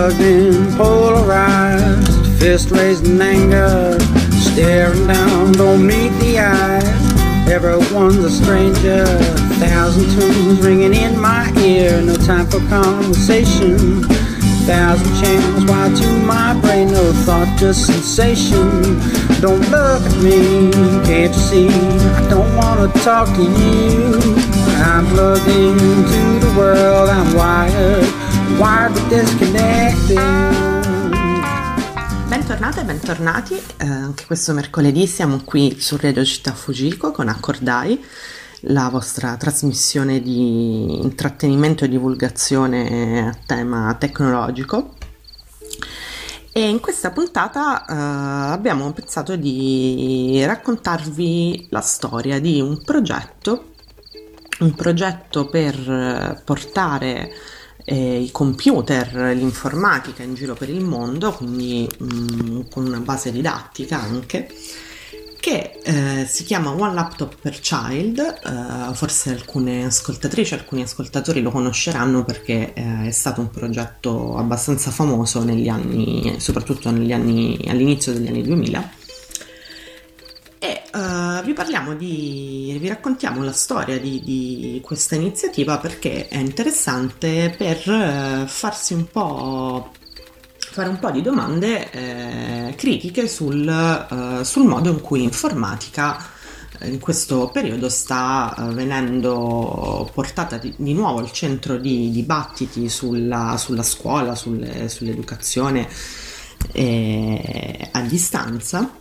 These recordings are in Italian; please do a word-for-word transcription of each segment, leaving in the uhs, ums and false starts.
plugged in, polarized, fist raised in anger, staring down, don't meet the eyes. Everyone's a stranger, thousand tunes ringing in my ear, no time for conversation. Thousand channels wired to my brain, no thought, just sensation. Don't look at me, can't you see? I don't wanna talk to you. I'm plugged into the world, I'm wired, wired but disconnected. Bentornate e bentornati, eh, anche questo mercoledì siamo qui su Radio Città Fujiko con Accordai, la vostra trasmissione di intrattenimento e divulgazione a tema tecnologico. E in questa puntata eh, abbiamo pensato di raccontarvi la storia di un progetto, un progetto per portare eh, i computer, l'informatica in giro per il mondo, quindi mh, con una base didattica anche, che eh, si chiama One Laptop per Child. Eh, forse alcune ascoltatrici, alcuni ascoltatori lo conosceranno perché eh, è stato un progetto abbastanza famoso negli anni, soprattutto negli anni, all'inizio degli anni duemila. E uh, vi parliamo di, vi raccontiamo la storia di, di questa iniziativa perché è interessante per uh, farsi un po', fare un po' di domande eh, critiche sul, uh, sul modo in cui informatica uh, in questo periodo sta uh, venendo portata di, di nuovo al centro di dibattiti sulla, sulla scuola, sulle, sull'educazione eh, a distanza.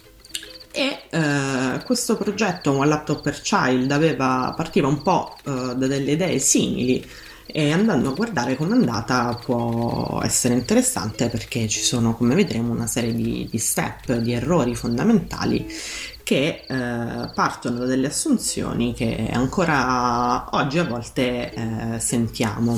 E eh, questo progetto One Laptop per Child aveva, partiva un po' eh, da delle idee simili, e andando a guardare com'è andata può essere interessante perché ci sono, come vedremo, una serie di, di step, di errori fondamentali che eh, partono da delle assunzioni che ancora oggi a volte eh, sentiamo,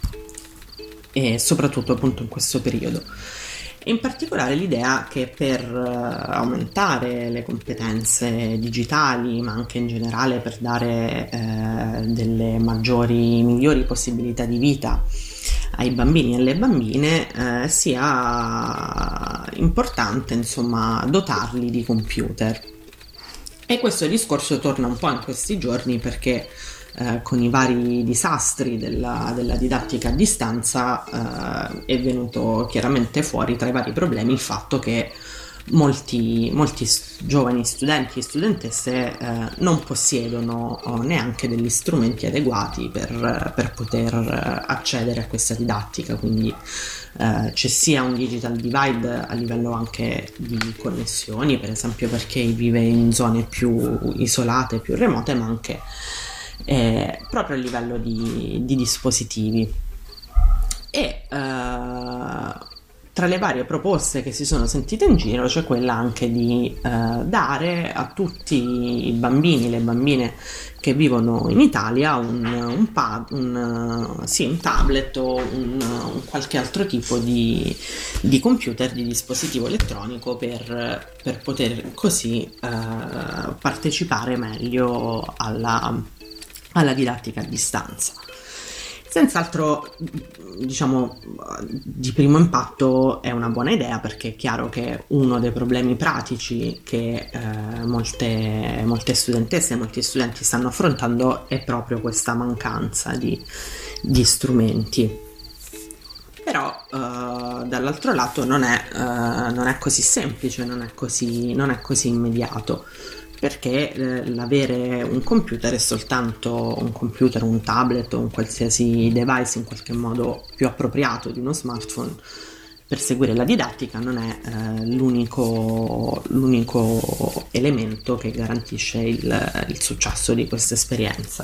e soprattutto appunto in questo periodo. In particolare l'idea che per uh, aumentare le competenze digitali, ma anche in generale per dare uh, delle maggiori, migliori possibilità di vita ai bambini e alle bambine, uh, sia importante, insomma, dotarli di computer. E questo discorso torna un po' in questi giorni perché Eh, con i vari disastri della, della didattica a distanza eh, è venuto chiaramente fuori tra i vari problemi il fatto che molti, molti giovani studenti e studentesse eh, non possiedono oh, neanche degli strumenti adeguati per, per poter accedere a questa didattica, quindi eh, c'è sia un digital divide a livello anche di connessioni, per esempio per chi vive in zone più isolate, più remote, ma anche Eh, proprio a livello di, di dispositivi. E eh, tra le varie proposte che si sono sentite in giro c'è quella anche di eh, dare a tutti i bambini, le bambine che vivono in Italia un, un, pad, un, sì, un tablet o un, un qualche altro tipo di, di computer, di dispositivo elettronico per, per poter così eh, partecipare meglio alla alla didattica a distanza. Senz'altro, diciamo, di primo impatto è una buona idea perché è chiaro che uno dei problemi pratici che eh, molte, molte studentesse e molti studenti stanno affrontando è proprio questa mancanza di, di strumenti. Però eh, dall'altro lato non è, eh, non è così semplice, non è così, non è così immediato, perché eh, l'avere un computer è soltanto un computer, un tablet o un qualsiasi device in qualche modo più appropriato di uno smartphone per seguire la didattica non è eh, l'unico, l'unico elemento che garantisce il, il successo di questa esperienza.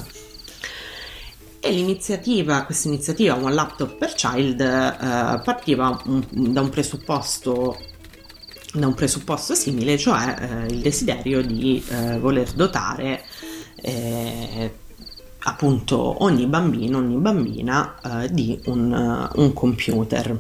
E l'iniziativa, questa iniziativa One Laptop per Child eh, partiva un, da un presupposto da un presupposto simile, cioè eh, il desiderio di eh, voler dotare eh, appunto ogni bambino, ogni bambina eh, di un, uh, un computer.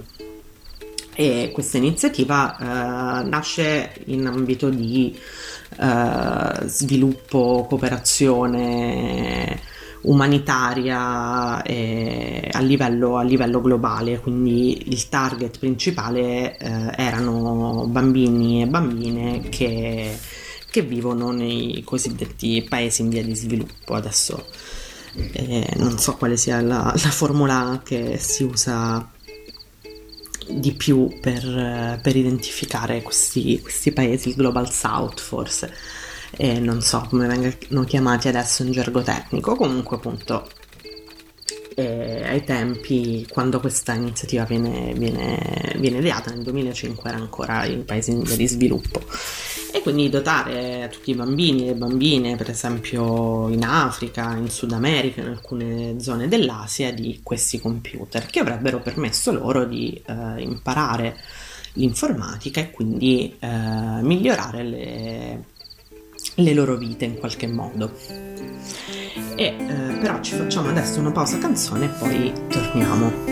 E questa iniziativa eh, nasce in ambito di eh, sviluppo, cooperazione umanitaria eh, a livello, a livello globale, quindi il target principale eh, erano bambini e bambine che, che vivono nei cosiddetti paesi in via di sviluppo. Adesso eh, non so quale sia la, la formula che si usa di più per, per identificare questi, questi paesi, il Global South forse, e non so come vengano chiamati adesso in gergo tecnico. Comunque appunto eh, ai tempi, quando questa iniziativa viene, viene, viene ideata nel duemilacinque, era ancora in paesi in via di sviluppo, e quindi dotare tutti i bambini e le bambine, per esempio in Africa, in Sud America, in alcune zone dell'Asia, di questi computer che avrebbero permesso loro di eh, imparare l'informatica e quindi eh, migliorare le, le loro vite in qualche modo. E eh, però ci facciamo adesso una pausa canzone e poi torniamo.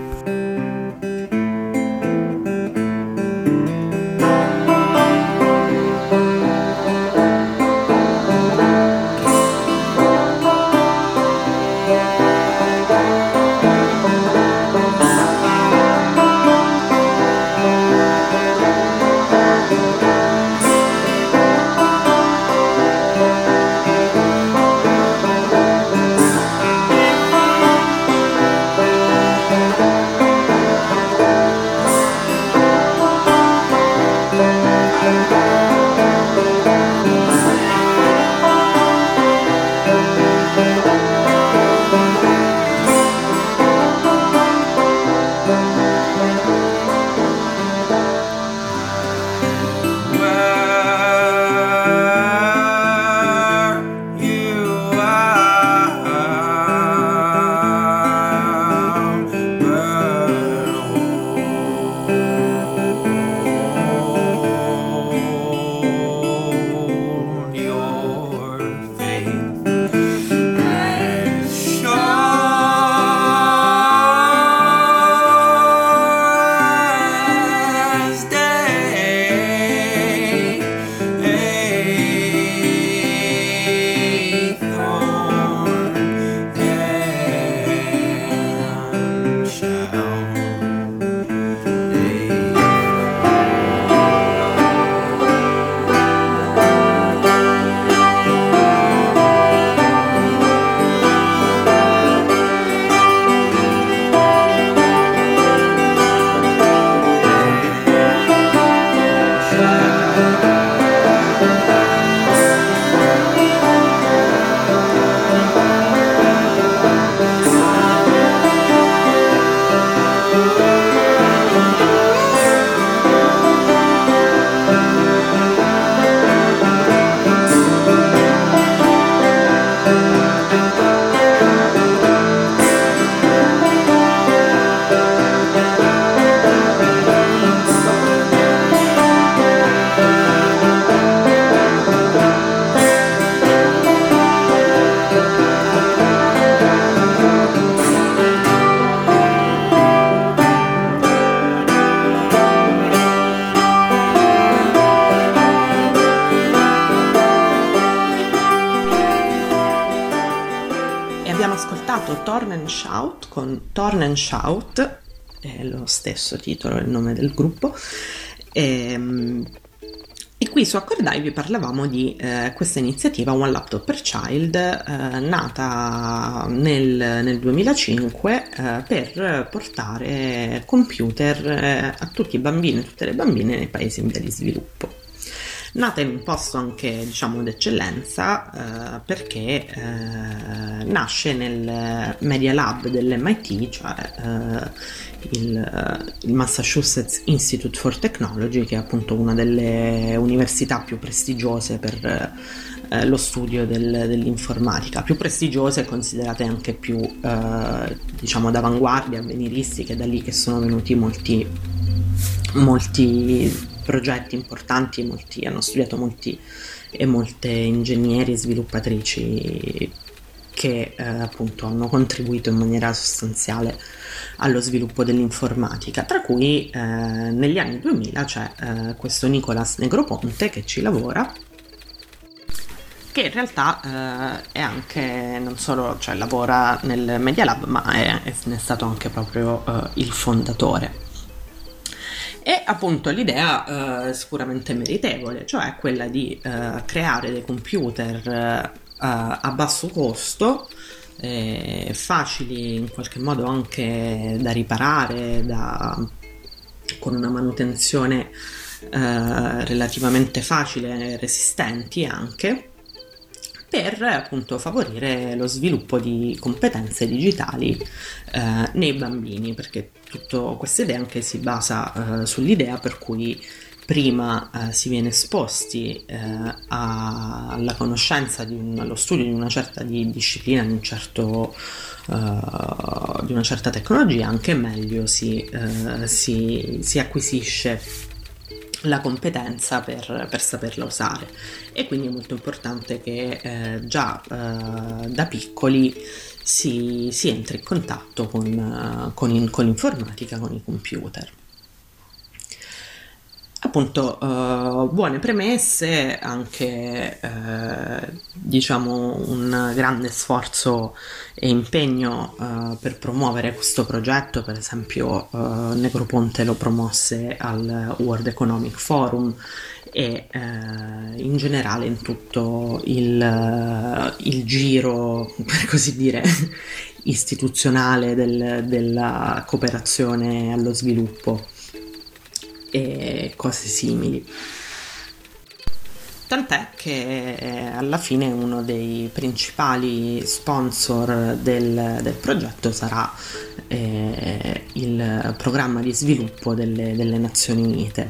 Torn and Shout con Torn and Shout, è lo stesso titolo, il nome del gruppo, e, e qui su Accordai vi parlavamo di eh, questa iniziativa One Laptop per Child, eh, nata nel, nel duemilacinque eh, per portare computer eh, a tutti i bambini e tutte le bambine nei paesi in via di sviluppo. Nata in un posto anche, diciamo, d'eccellenza, eh, perché eh, nasce nel Media Lab dell'M I T, cioè eh, il, il Massachusetts Institute for Technology, che è appunto una delle università più prestigiose per eh, lo studio del, dell'informatica, più prestigiose e considerate anche più eh, diciamo d'avanguardia, avveniristiche, da lì che sono venuti molti molti progetti importanti, molti, hanno studiato molti e molte ingegneri e sviluppatrici che eh, appunto hanno contribuito in maniera sostanziale allo sviluppo dell'informatica, tra cui eh, negli anni duemila c'è eh, questo Nicolas Negroponte che ci lavora che in realtà eh, è anche non solo, cioè lavora nel Media Lab, ma è, è, ne è stato anche proprio eh, il fondatore. E appunto l'idea eh, sicuramente meritevole, cioè quella di eh, creare dei computer eh, a basso costo, eh, facili in qualche modo anche da riparare, da, con una manutenzione eh, relativamente facile, resistenti anche, per appunto favorire lo sviluppo di competenze digitali eh, nei bambini, perché tutta questa idea anche si basa eh, sull'idea per cui prima eh, si viene esposti eh, a, alla conoscenza, di un, allo studio di una certa di disciplina, di, un certo, uh, di una certa tecnologia, anche meglio si, uh, si, si acquisisce la competenza per, per saperla usare. E quindi è molto importante che eh, già eh, da piccoli si, si entri in contatto con, uh, con, in, con l'informatica, con i computer. Appunto, uh, buone premesse, anche uh, diciamo un grande sforzo e impegno uh, per promuovere questo progetto. Per esempio uh, Negroponte lo promosse al World Economic Forum e uh, in generale in tutto il, uh, il giro, per così dire, istituzionale del, della cooperazione allo sviluppo e cose simili. Tant'è che alla fine uno dei principali sponsor del, del progetto sarà eh, il programma di sviluppo delle, delle Nazioni Unite.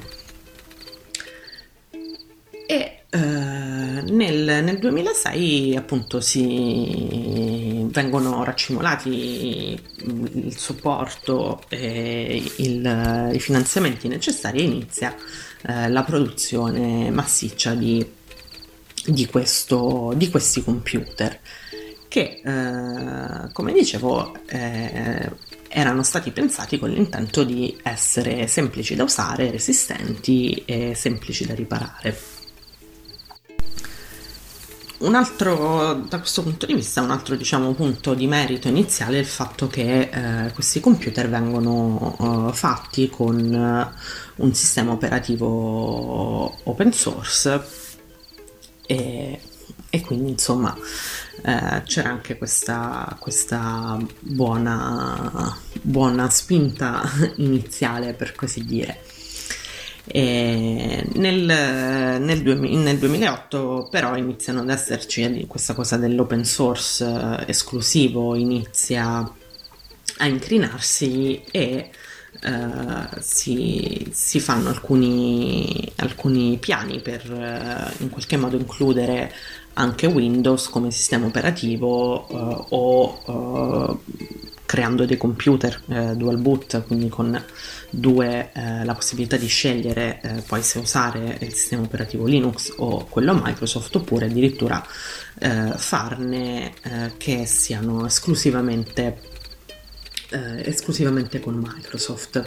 E eh, nel, nel duemilasei appunto si vengono raccimolati il supporto e il, i finanziamenti necessari e inizia eh, la produzione massiccia di, di, questo, di questi computer che eh, come dicevo eh, erano stati pensati con l'intento di essere semplici da usare, resistenti e semplici da riparare. Un altro, da questo punto di vista, un altro diciamo punto di merito iniziale è il fatto che eh, questi computer vengono eh, fatti con uh, un sistema operativo open source e, e quindi insomma eh, c'era anche questa, questa buona, buona spinta iniziale, per così dire. E nel, nel, nel duemilaotto però iniziano ad esserci questa cosa dell'open source eh, esclusivo, inizia a incrinarsi e eh, si, si fanno alcuni, alcuni piani per eh, in qualche modo includere anche Windows come sistema operativo eh, o eh, creando dei computer eh, dual boot, quindi con due eh, la possibilità di scegliere eh, poi se usare il sistema operativo Linux o quello Microsoft, oppure addirittura eh, farne eh, che siano esclusivamente eh, esclusivamente con Microsoft.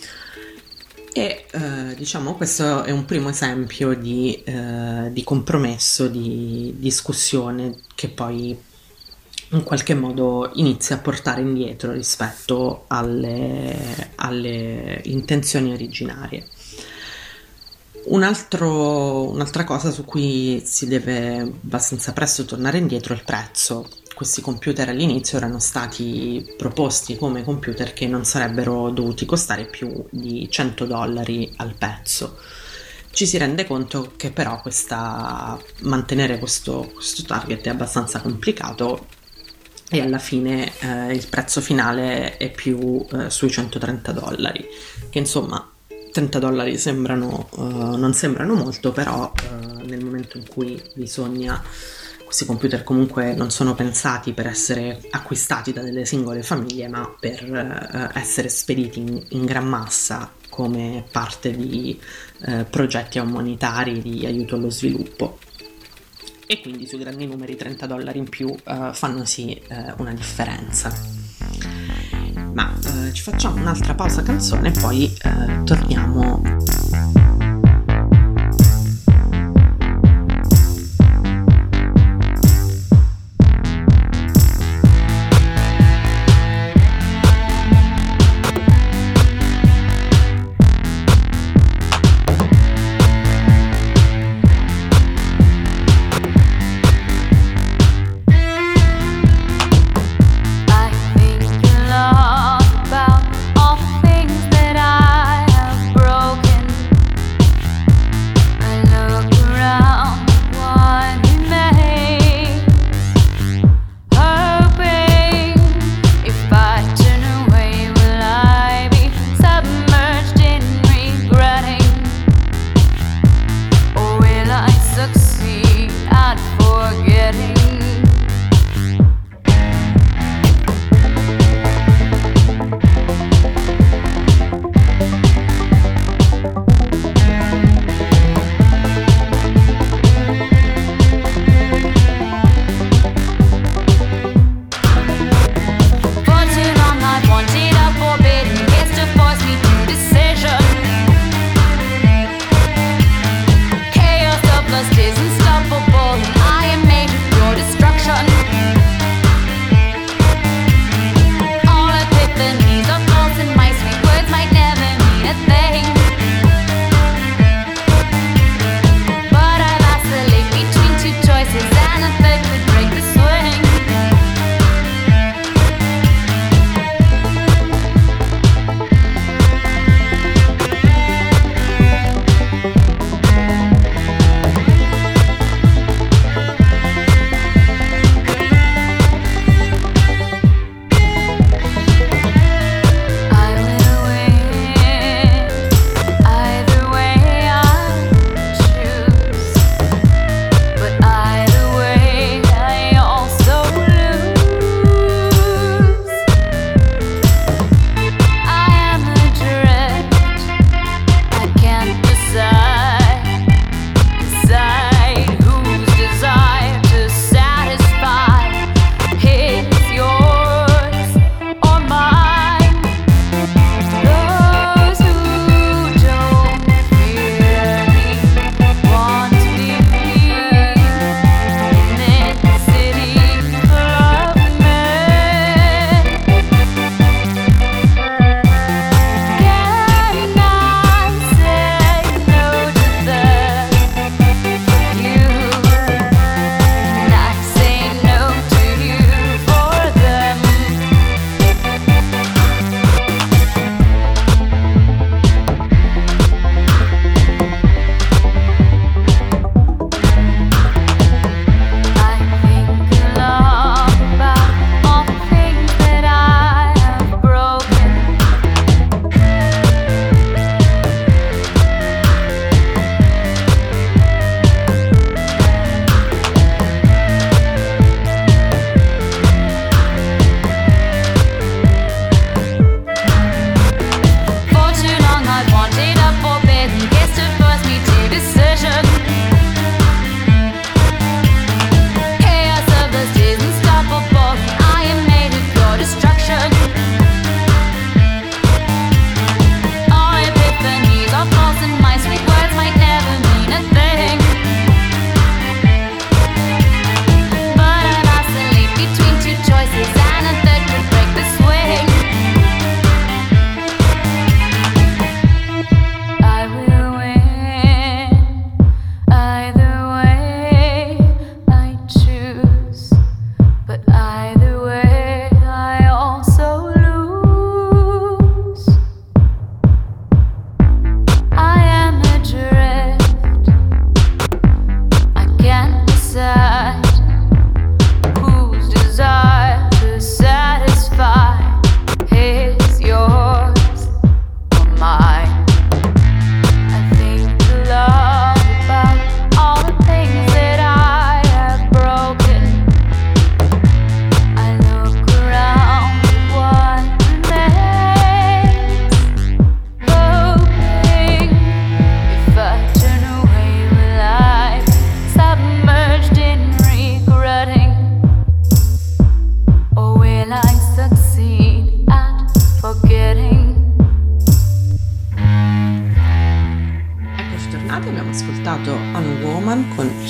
E eh, diciamo questo è un primo esempio di, eh, di compromesso, di discussione che poi in qualche modo inizia a portare indietro rispetto alle, alle intenzioni originarie. Un altro, un'altra cosa su cui si deve abbastanza presto tornare indietro è il prezzo. Questi computer all'inizio erano stati proposti come computer che non sarebbero dovuti costare più di cento dollari al pezzo. Ci si rende conto che però questa, mantenere questo, questo target è abbastanza complicato e alla fine eh, il prezzo finale è più eh, sui centotrenta dollari, che insomma trenta dollari sembrano, uh, non sembrano molto, però uh, nel momento in cui bisogna, questi computer comunque non sono pensati per essere acquistati da delle singole famiglie, ma per uh, essere spediti in, in gran massa come parte di uh, progetti umanitari di aiuto allo sviluppo. E quindi sui grandi numeri trenta dollari in più uh, fanno sì uh, una differenza. Ma uh, ci facciamo un'altra pausa canzone e poi uh, torniamo.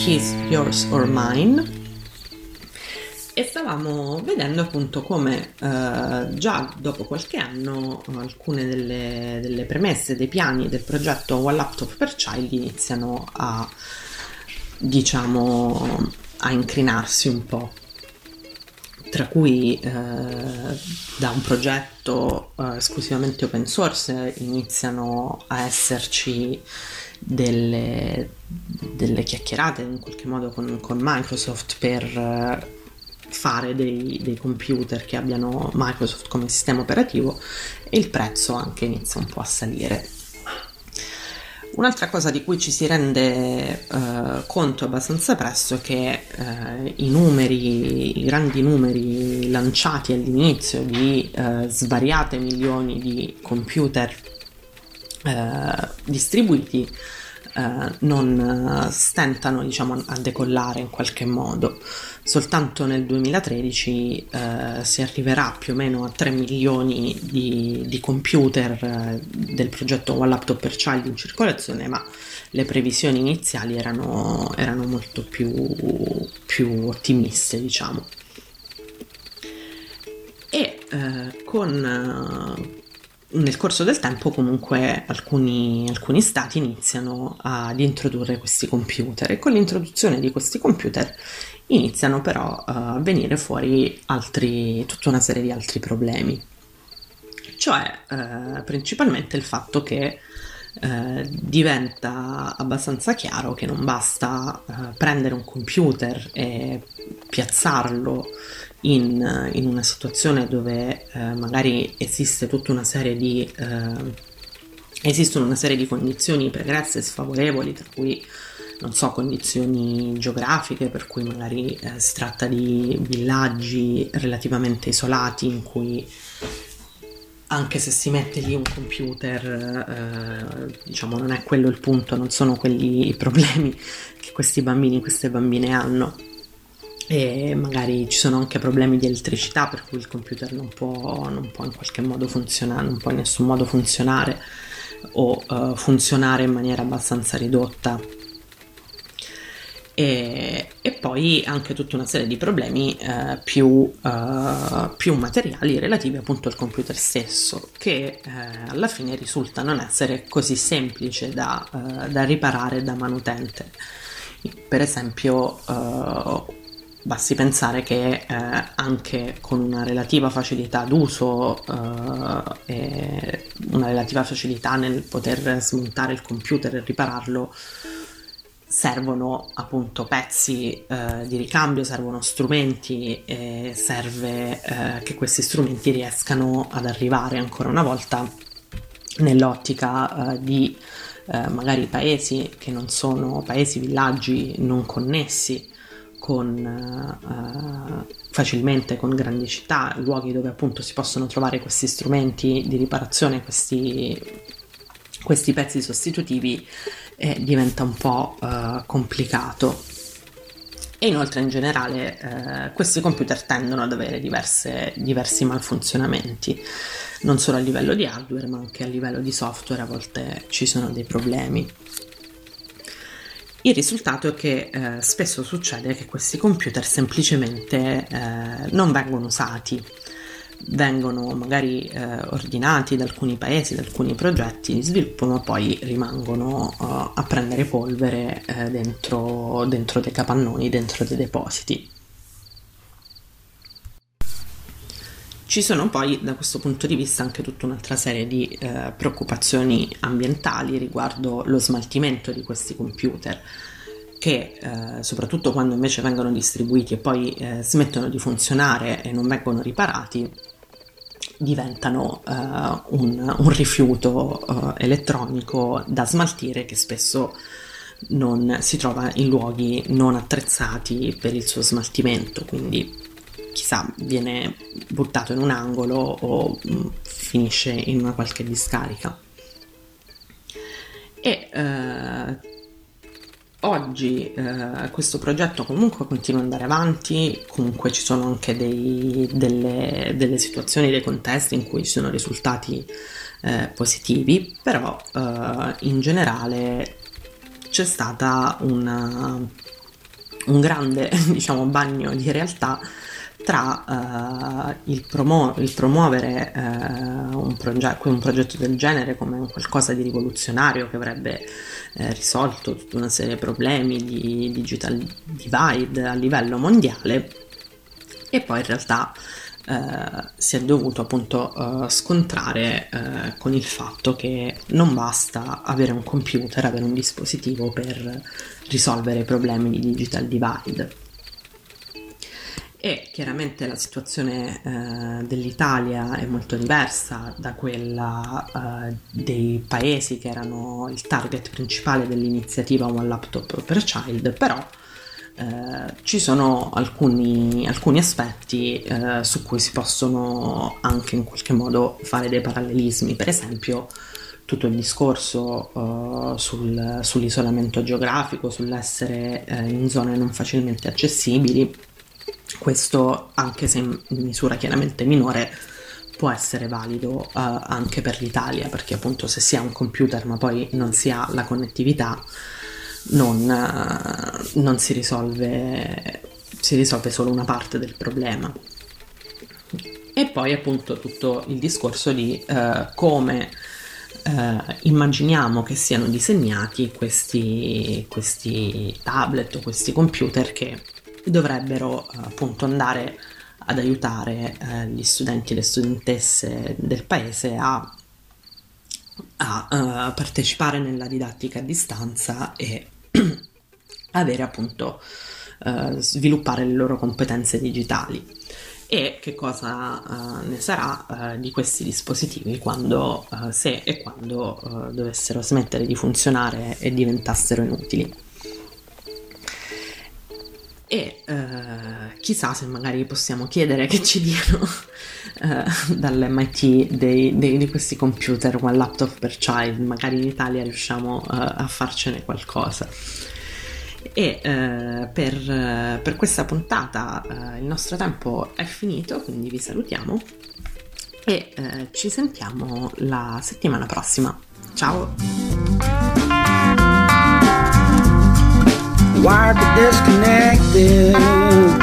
His, Yours or Mine, e stavamo vedendo appunto come eh, già dopo qualche anno alcune delle, delle premesse, dei piani del progetto One Laptop per Child iniziano a, diciamo, a incrinarsi un po', tra cui eh, da un progetto eh, esclusivamente open source iniziano a esserci delle, delle chiacchierate in qualche modo con, con Microsoft per eh, fare dei, dei computer che abbiano Microsoft come sistema operativo, e il prezzo anche inizia un po' a salire. Un'altra cosa di cui ci si rende eh, conto abbastanza presto è che eh, i numeri, i grandi numeri lanciati all'inizio di eh, svariate milioni di computer eh, distribuiti eh, non stentano, diciamo, a decollare in qualche modo. Soltanto nel duemilatredici eh, si arriverà più o meno a tre milioni di, di computer eh, del progetto One Laptop per Child in circolazione, ma le previsioni iniziali erano, erano molto più, più ottimiste, diciamo. E eh, con... Eh, nel corso del tempo comunque alcuni, alcuni stati iniziano ad introdurre questi computer, e con l'introduzione di questi computer iniziano però a venire fuori altri, tutta una serie di altri problemi, cioè eh, principalmente il fatto che eh, diventa abbastanza chiaro che non basta eh, prendere un computer e piazzarlo In, in una situazione dove eh, magari esiste tutta una serie di eh, esistono una serie di condizioni pregresse e sfavorevoli, tra cui, non so, condizioni geografiche, per cui magari eh, si tratta di villaggi relativamente isolati in cui anche se si mette lì un computer eh, diciamo non è quello il punto, non sono quelli i problemi che questi bambini, queste bambine hanno. E magari ci sono anche problemi di elettricità, per cui il computer non può, non può in qualche modo funzionare, non può in nessun modo funzionare o uh, funzionare in maniera abbastanza ridotta. E, e poi anche tutta una serie di problemi uh, più, uh, più materiali relativi appunto al computer stesso, che uh, alla fine risulta non essere così semplice da, uh, da riparare e da manutente. Per esempio uh, basti pensare che eh, anche con una relativa facilità d'uso eh, e una relativa facilità nel poter smontare il computer e ripararlo, servono appunto pezzi eh, di ricambio, servono strumenti, e serve eh, che questi strumenti riescano ad arrivare ancora una volta nell'ottica eh, di eh, magari paesi che non sono paesi, villaggi non connessi con uh, facilmente con grandi città, luoghi dove appunto si possono trovare questi strumenti di riparazione, questi, questi pezzi sostitutivi, eh, diventa un po' uh, complicato. E inoltre in generale eh, questi computer tendono ad avere diverse, diversi malfunzionamenti, non solo a livello di hardware ma anche a livello di software. A volte ci sono dei problemi. Il risultato è che eh, spesso succede che questi computer semplicemente eh, non vengono usati, vengono magari eh, ordinati da alcuni paesi, da alcuni progetti di sviluppo, ma poi rimangono uh, a prendere polvere eh, dentro, dentro dei capannoni, dentro dei depositi. Ci sono poi da questo punto di vista anche tutta un'altra serie di eh, preoccupazioni ambientali riguardo lo smaltimento di questi computer, che eh, soprattutto quando invece vengono distribuiti e poi eh, smettono di funzionare e non vengono riparati, diventano eh, un, un rifiuto eh, elettronico da smaltire, che spesso non si trova in luoghi non attrezzati per il suo smaltimento, quindi chissà, viene buttato in un angolo o mh, finisce in una qualche discarica. E eh, oggi eh, questo progetto comunque continua ad andare avanti, comunque ci sono anche dei, delle, delle situazioni, dei contesti in cui ci sono risultati eh, positivi, però eh, in generale c'è stata una un grande diciamo bagno di realtà tra uh, il, promu- il promuovere uh, un, proge- un progetto del genere come un qualcosa di rivoluzionario che avrebbe eh, risolto tutta una serie di problemi di digital divide a livello mondiale, e poi in realtà uh, si è dovuto appunto uh, scontrare uh, con il fatto che non basta avere un computer, avere un dispositivo per risolvere i problemi di digital divide. E chiaramente la situazione eh, dell'Italia è molto diversa da quella eh, dei paesi che erano il target principale dell'iniziativa One Laptop per Child, però eh, ci sono alcuni, alcuni aspetti eh, su cui si possono anche in qualche modo fare dei parallelismi. Per esempio, tutto il discorso uh, sul, sull'isolamento geografico, sull'essere uh, in zone non facilmente accessibili. Questo, anche se in misura chiaramente minore, può essere valido uh, anche per l'Italia, perché appunto se si ha un computer ma poi non si ha la connettività, non, uh, non si risolve, si risolve solo una parte del problema. E poi appunto tutto il discorso di uh, come Uh, immaginiamo che siano disegnati questi, questi tablet o questi computer che dovrebbero uh, appunto andare ad aiutare uh, gli studenti e le studentesse del paese a, a uh, partecipare nella didattica a distanza e avere appunto uh, sviluppare le loro competenze digitali. E che cosa uh, ne sarà uh, di questi dispositivi quando, uh, se e quando uh, dovessero smettere di funzionare e diventassero inutili. E uh, chissà se magari possiamo chiedere che ci diano uh, dall'M I T dei, dei, di questi computer One Laptop per Child, magari in Italia riusciamo uh, a farcene qualcosa. E eh, per, eh, per questa puntata eh, il nostro tempo è finito, quindi vi salutiamo e eh, ci sentiamo la settimana prossima. Ciao! Wired but disconnected.